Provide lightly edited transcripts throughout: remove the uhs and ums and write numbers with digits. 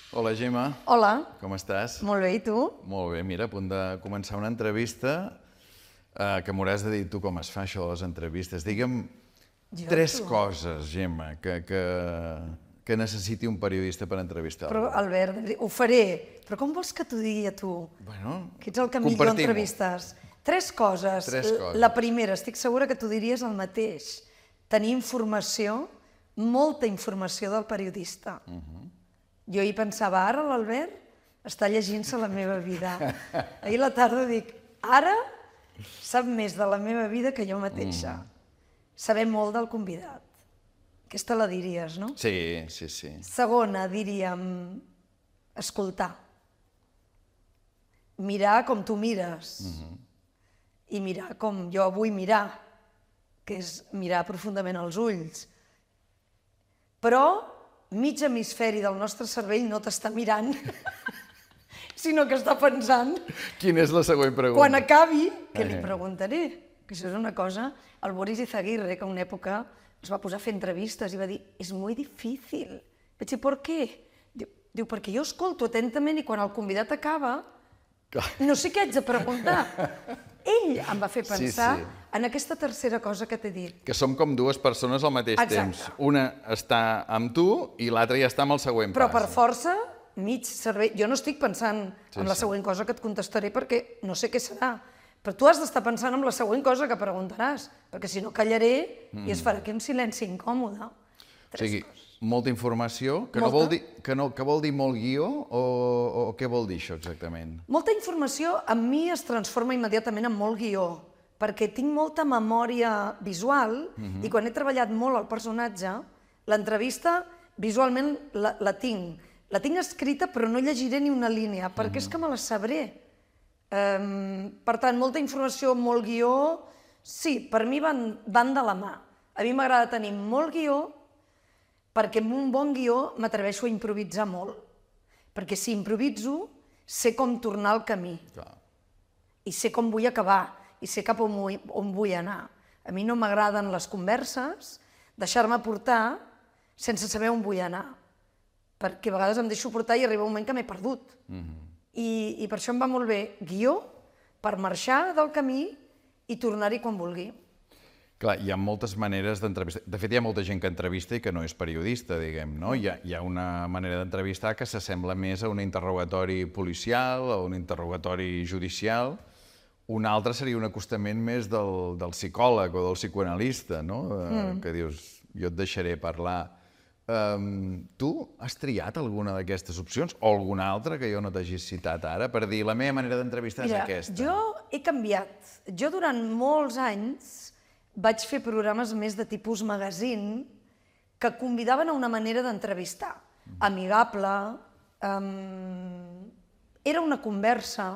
Hola, Gemma. Hola, Com estàs? molt bé, i tu? Molt bé, mira, a punt de començar una entrevista que m'hauràs de dir tu com es fa això de les entrevistes. Digue'm tres coses, Gemma, que necessiti un periodista per entrevistar-lo. Però, Albert, ho faré. Però com vols que t'ho digui a tu? Bueno, Que ets el que millor entrevistes. Tres coses. La primera, estic segura que t'ho diries el mateix. Tenir informació, molta informació del periodista. Jo hi pensava, ara l'Albert està llegint-se la meva vida. Ahir a la tarda dic, ara sap més de la meva vida que jo mateixa. Saber molt del convidat. Aquesta la diries, no? Sí, sí, sí. Segona, diríem, escoltar. Mirar com tu mires. I mirar com jo vull mirar, que és mirar profundament als ulls. Però mig hemisferi del nostre cervell no t'està mirant, sinó que està pensant... Quina és la següent pregunta? Quan acabi, què li preguntaré? Que això és una cosa... El Boris Izaguirre, que en una època es va posar a fer entrevistes i va dir és molt difícil. Vaig dir, per què? Diu, perquè jo escolto atentament i quan el convidat acaba no sé què haig de preguntar. Ell em va fer pensar en aquesta tercera cosa que t'he dit. Que som com dues persones al mateix temps. Una està amb tu i l'altra ja està amb el següent pas. Però per força, mig cervell... Jo no estic pensant en la següent cosa que et contestaré perquè no sé què serà. Però tu has d'estar pensant en la següent cosa que preguntaràs, perquè si no callaré i es farà aquí un silenci incòmode. O sigui, molta informació, que vol dir molt guió o què vol dir això exactament? Molta informació en mi es transforma immediatament en molt guió, perquè tinc molta memòria visual i quan he treballat molt el personatge, l'entrevista visualment la tinc. La tinc escrita però no llegiré ni una línia, perquè és que me la sabré. Per tant, molta informació, molt guió, sí, per mi van de la mà. A mi m'agrada tenir molt guió perquè amb un bon guió m'atreveixo a improvisar molt. Perquè si improviso, sé com tornar al camí. I sé com vull acabar, i sé cap on vull anar. A mi no m'agraden les converses, deixar-me portar sense saber on vull anar. Perquè a vegades em deixo portar i arriba un moment que m'he perdut. I per això em va molt bé guió per marxar del camí i tornar-hi quan vulgui. Clar, hi ha moltes maneres d'entrevistar. De fet, hi ha molta gent que entrevista i que no és periodista, diguem, no? Hi ha una manera d'entrevistar que s'assembla més a un interrogatori policial o un interrogatori judicial. Una altra seria un acostament més del psicòleg o del psicoanalista, no? Que dius, jo et deixaré parlar. Tu has triat alguna d'aquestes opcions o alguna altra que jo no t'hagis citat ara per dir la meva manera d'entrevistar és aquesta? Mira, jo he canviat. Jo durant molts anys vaig fer programes més de tipus magazine que convidaven a una manera d'entrevistar. Amigable, era una conversa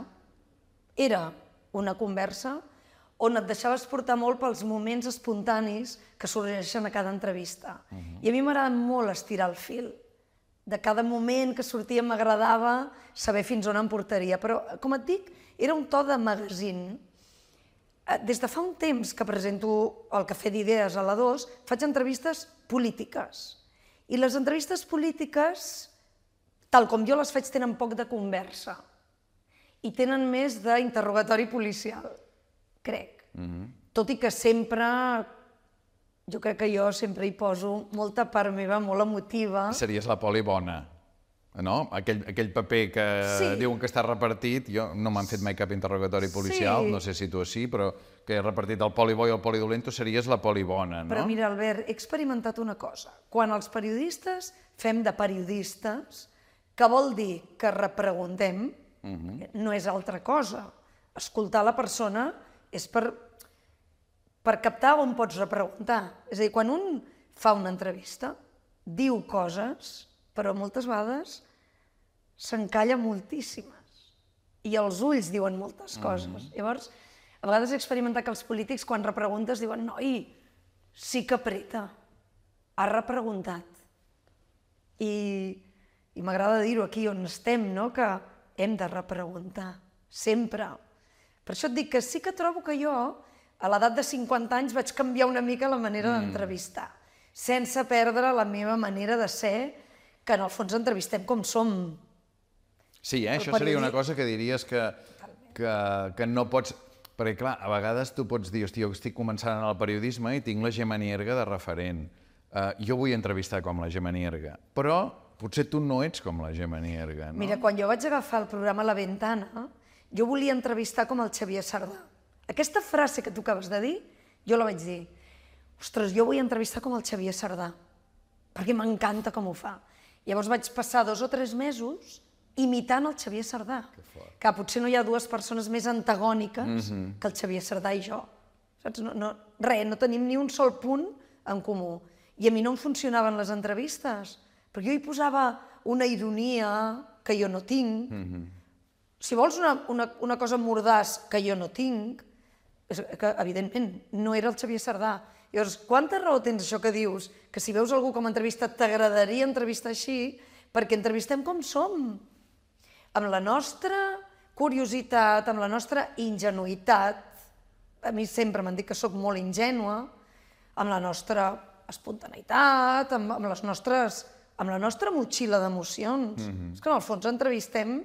on et deixaves portar molt pels moments espontanis que sorgeixen a cada entrevista. I a mi m'agrada molt estirar el fil. De cada moment que sortia m'agradava saber fins on em portaria. Però, com et dic, era un to de magazine. Des de fa un temps que presento el Cafè d'Idees a la 2, faig entrevistes polítiques. I les entrevistes polítiques, tal com jo les faig, tenen poc de conversa. I tenen més d'interrogatori policial. Crec. Tot i que sempre, jo crec que jo sempre hi poso molta part meva, molt emotiva. Series la poli bona, no? Aquell paper que diuen que està repartit, jo no m'han fet mai cap interrogatori policial, no sé si tu sí, però que he repartit el poli bo i el poli dolent, tu series la poli bona, no? Però mira, Albert, he experimentat una cosa. Quan els periodistes fem de periodistes, que vol dir que repreguntem, no és altra cosa. Escoltar la persona és per captar on pots repreguntar. És a dir, quan un fa una entrevista, diu coses, però moltes vegades s'encalla moltíssimes. I els ulls diuen moltes coses. Llavors, a vegades he experimentat que els polítics, quan repreguntes, diuen noi, sí que apreta, ha repreguntat. I m'agrada dir-ho aquí on estem, que hem de repreguntar, sempre. Per això et dic que sí que trobo que jo, a l'edat de 50 anys, vaig canviar una mica la manera d'entrevistar, sense perdre la meva manera de ser, que en el fons entrevistem com som. Sí, això seria una cosa que diries que no pots... Perquè, clar, a vegades tu pots dir, hòstia, jo estic començant en el periodisme i tinc la Gemma Nierga de referent. Jo vull entrevistar com la Gemma Nierga, però potser tu no ets com la Gemma Nierga, no? Mira, quan jo vaig agafar el programa La Ventana, jo volia entrevistar com el Xavier Sardà. Aquesta frase que tu acabes de dir, jo la vaig dir. Ostres, jo vull entrevistar com el Xavier Sardà, perquè m'encanta com ho fa. Llavors vaig passar 2 o 3 mesos imitant el Xavier Sardà. Que potser no hi ha dues persones més antagòniques que el Xavier Sardà i jo. Saps? No tenim ni un sol punt en comú. I a mi no em funcionaven les entrevistes, perquè jo hi posava una ironia que jo no tinc. Si vols una cosa mordaç que jo no tinc, és que, evidentment, no era el Xavier Sardà. Llavors, quanta raó tens això que dius? Que si veus algú com a entrevista t'agradaria entrevistar així, perquè entrevistem com som. Amb la nostra curiositat, amb la nostra ingenuïtat, a mi sempre m'han dit que sóc molt ingènua, amb la nostra espontaneïtat, amb la nostra motxilla d'emocions. És que en el fons entrevistem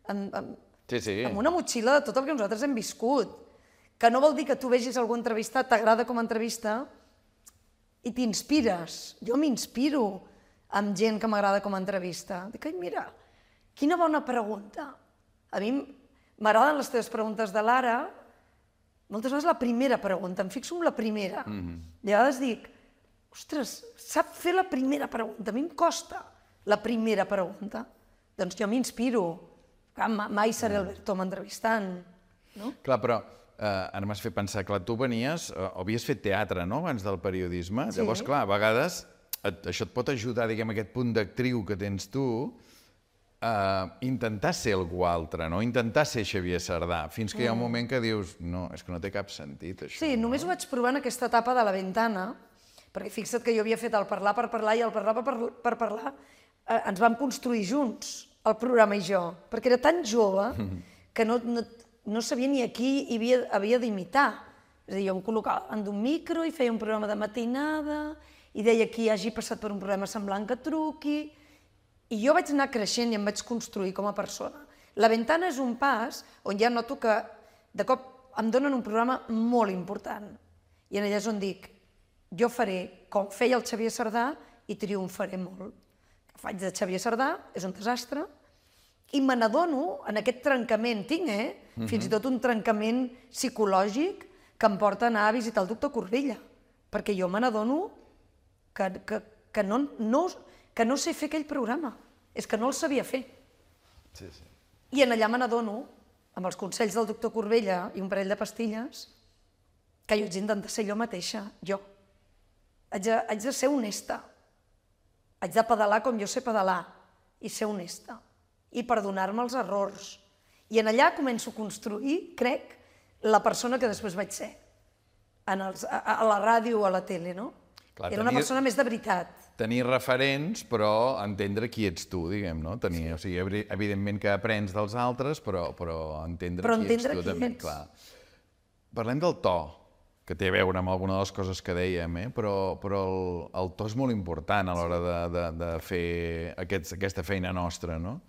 amb una motxilla de tot el que nosaltres hem viscut, que no vol dir que tu vegis algú entrevistat, t'agrada com a entrevista i t'inspires. Jo m'inspiro amb gent que m'agrada com a entrevista. Dic, ai, mira, quina bona pregunta. A mi m'agraden les teves preguntes de l'ara, moltes vegades la primera pregunta, em fixo en la primera. I a vegades dic, ostres, sap fer la primera pregunta, a mi em costa la primera pregunta. Doncs jo m'inspiro. Mai seré el Bertom entrevistant. Clar, però ara m'has fet pensar, clar, tu venies, o havies fet teatre, no?, abans del periodisme. Llavors, clar, a vegades això et pot ajudar, diguem, aquest punt d'actriu que tens tu, intentar ser algú altre, no? Intentar ser Xavier Sardà, fins que hi ha un moment que dius, no, és que no té cap sentit, això. Sí, només ho vaig provar en aquesta etapa de La Ventana, perquè fixa't que jo havia fet el Parlar per parlar i el Parlar per parlar ens vam construir junts, el programa i jo, perquè era tan jove que no sabia ni a qui havia d'imitar. És a dir, jo em col·locava davant d'un micro i feia un programa de matinada i deia qui hagi passat per un problema semblant que truqui. I jo vaig anar creixent i em vaig construir com a persona. La Ventana és un pas on ja noto que de cop em donen un programa molt important. I allà és on dic, jo faré com feia el Xavier Sardà i triomfaré molt. Que faig de Xavier Sardà, és un desastre, i me n'adono en aquest trencament, fins i tot un trencament psicològic que em porta a anar a visitar el doctor Corbella, perquè jo me n'adono que no sé fer aquell programa, és que no el sabia fer. I en allà me n'adono, amb els consells del doctor Corbella i un parell de pastilles, que jo haig d'intentar ser jo mateixa, jo. Haig de ser honesta, haig de pedalar com jo sé pedalar i ser honesta i perdonar-me els errors. I en allà començo a construir, crec, la persona que després vaig ser, a la ràdio o a la tele, no? Era una persona més de veritat. Tenir referents, però entendre qui ets tu, diguem, no? O sigui, evidentment que aprens dels altres, però entendre qui ets tu també, clar. Parlem del to, que té a veure amb alguna de les coses que dèiem, però el to és molt important a l'hora de fer aquesta feina nostra, no?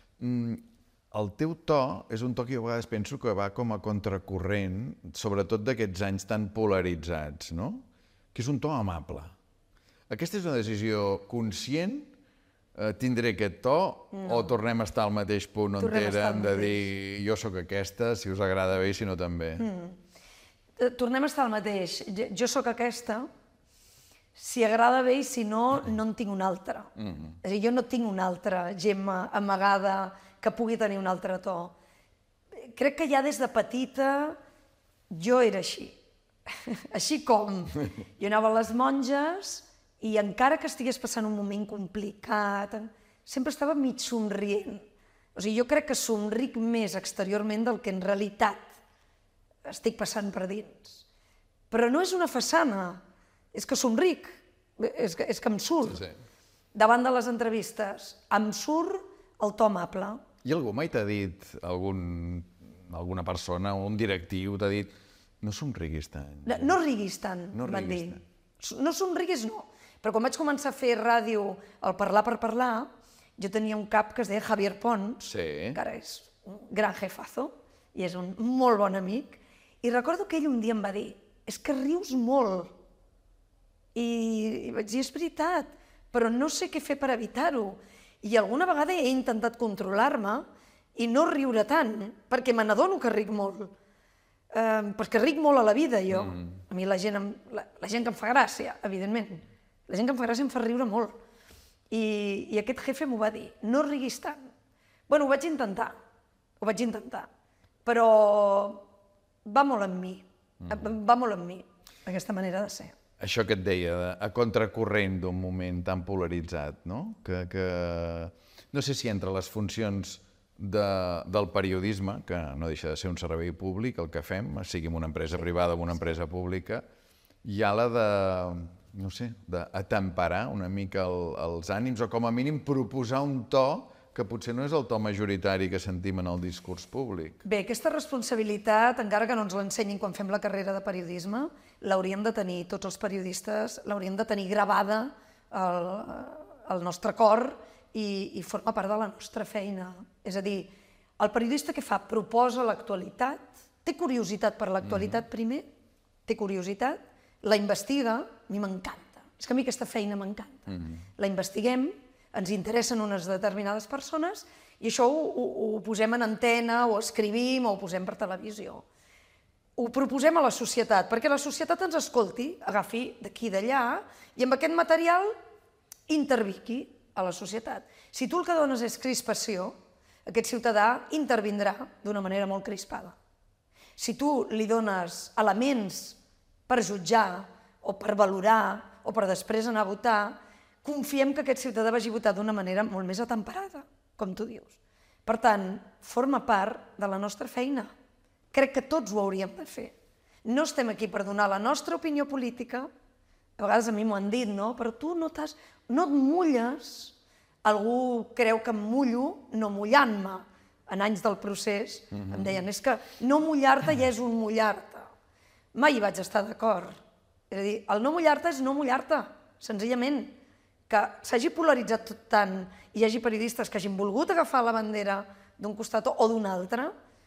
El teu to és un to que jo a vegades penso que va com a contracorrent, sobretot d'aquests anys tan polaritzats, no? Que és un to amable. Aquesta és una decisió conscient? Tindré aquest to? O tornem a estar al mateix punt on érem de dir jo sóc aquesta, si us agrada bé i si no també? Tornem a estar al mateix. Jo sóc aquesta, si agrada bé i si no, no en tinc una altra. És a dir, jo no tinc una altra Gemma amagada que pugui tenir un altre to. Crec que ja des de petita jo era així. Així com jo anava a les monges i encara que estigués passant un moment complicat, sempre estava mig somrient. O sigui, jo crec que somric més exteriorment del que en realitat estic passant per dins. Però no és una façana, és que somric, és que em surt. Davant de les entrevistes, em surt el to amable. I algú mai t'ha dit, alguna persona, un directiu t'ha dit no somriguis tant. No riguis tant, van dir. No somriguis, no. Però quan vaig començar a fer ràdio, el Parlar per parlar, jo tenia un cap que es deia Javier Pons, Sí. que ara és un gran jefazo, i és un molt bon amic, i recordo que ell un dia em va dir, és que rius molt. I vaig dir, és veritat, però no sé què fer per evitar-ho. I alguna vegada he intentat controlar-me i no riure tant, perquè me n'adono que ric molt. Perquè ric molt a la vida, jo. A mi la gent que em fa gràcia, evidentment. La gent que em fa gràcia em fa riure molt. I aquest jefe m'ho va dir, no riguis tant. Bueno, ho vaig intentar, però va molt en mi, aquesta manera de ser. Això que et deia, a contracorrent d'un moment tan polaritzat, no? Que no sé si entre les funcions del periodisme, que no deixa de ser un servei públic, el que fem, sigui en una empresa privada o una empresa pública, hi ha la de, no sé, d'atemperar una mica els ànims, o com a mínim proposar un to que potser no és el to majoritari que sentim en el discurs públic. Bé, aquesta responsabilitat, encara que no ens l'ensenyin quan fem la carrera de periodisme, l'hauríem de tenir tots els periodistes, l'hauríem de tenir gravada al nostre cor i forma part de la nostra feina. És a dir, el periodista que fa? Proposa l'actualitat, té curiositat per l'actualitat primer, té curiositat, la investiga, a mi m'encanta. És que a mi aquesta feina m'encanta. La investiguem, ens interessen unes determinades persones i això ho posem en antena o escrivim o ho posem per televisió. Ho proposem a la societat, perquè la societat ens escolti, agafi d'aquí i d'allà i amb aquest material intervingui a la societat. Si tu el que dones és crispació, aquest ciutadà intervindrà d'una manera molt crispada. Si tu li dones elements per jutjar o per valorar o per després anar a votar, confiem que aquest ciutadà vagi a votar d'una manera molt més atemperada, com tu dius. Per tant, forma part de la nostra feina. Crec que tots ho hauríem de fer. No estem aquí per donar la nostra opinió política, a vegades a mi m'ho han dit, no? Però tu no et mulles, algú creu que em mullo no mullant-me. En anys del procés em deien, és que no mullar-te ja és un mullar-te. Mai hi vaig estar d'acord. És a dir, el no mullar-te és no mullar-te, senzillament. Que s'hagi polaritzat tot tant i hi hagi periodistes que hagin volgut agafar la bandera d'un costat o d'un altre,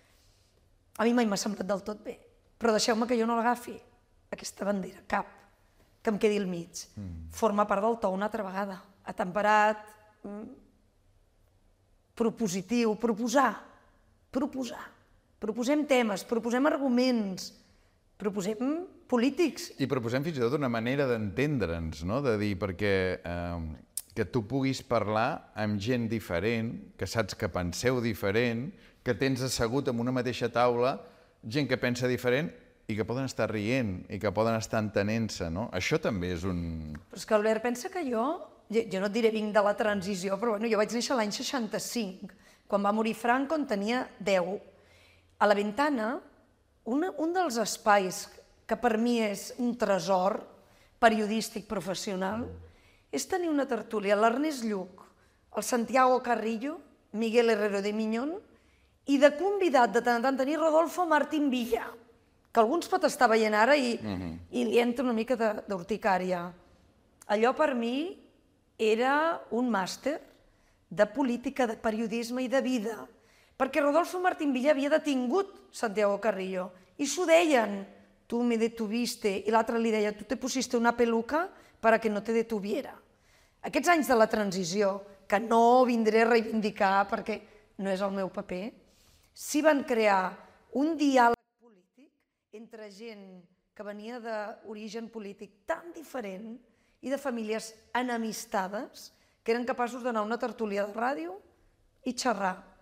a mi mai m'ha semblat del tot bé. Però deixeu-me que jo no l'agafi, aquesta bandera, cap, que em quedi al mig. Forma part del to una altra vegada. Atemperat, propositiu, proposar. Proposem temes, proposem arguments, proposem polítics. I proposem fins i tot una manera d'entendre'ns, no? De dir, perquè que tu puguis parlar amb gent diferent, que saps que penseu diferent, que tens assegut en una mateixa taula gent que pensa diferent i que poden estar rient i que poden estar entenent-se, no? Això també és un... Però és que, Albert, pensa que jo no et diré vinc de la transició, però bueno, jo vaig néixer l'any 65, quan va morir Franco en tenia 10. A la Ventana, un dels espais que per mi és un tresor periodístic professional és tenir una tertúlia, l'Ernest Lluch, el Santiago Carrillo, Miguel Herrero de Miñón, i de convidat de tant en tant tenir Rodolfo Martín Villa, que algú ens pot estar veient ara i li entra una mica d'urticària. Allò per mi era un màster de política, de periodisme i de vida, perquè Rodolfo Martín Villa havia detingut Santiago Carrillo i s'ho deien, tu me detuviste, i l'altre li deia, tu te pusiste una peluca para que no te detuviera. Aquests anys de la transició, que no vindré a reivindicar perquè no és el meu paper, sí van crear un diàleg polític entre gent que venia d'origen polític tan diferent i de famílies enemistades que eren capaços d'anar a una tertúlia de ràdio i xerrar.